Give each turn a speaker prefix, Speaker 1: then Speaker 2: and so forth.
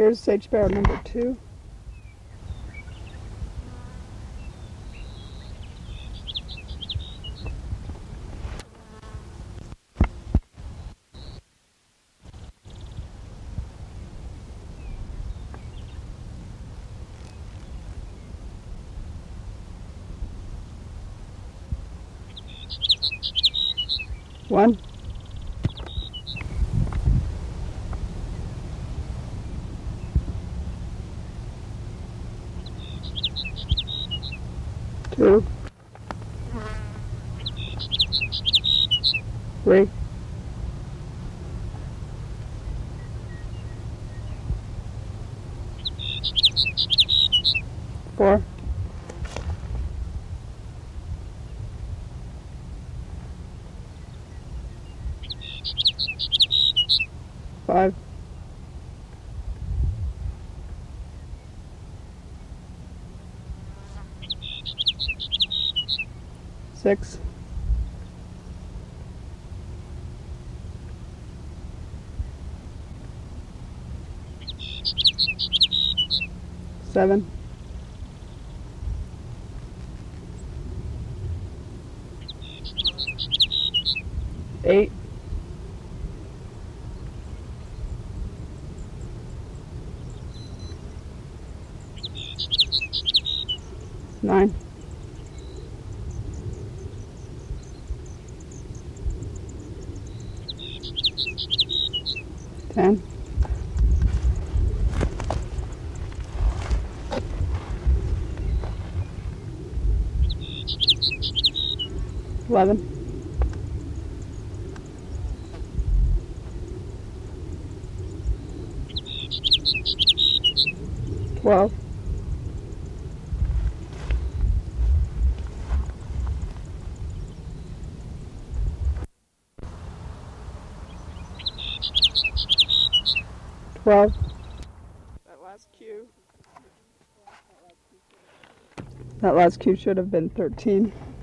Speaker 1: Here's sage barrel number 2. One. Two. Three. Four. Five. Six. Seven. Eight. Nine. 10. 11. 12. 12. That last cue should have been 13.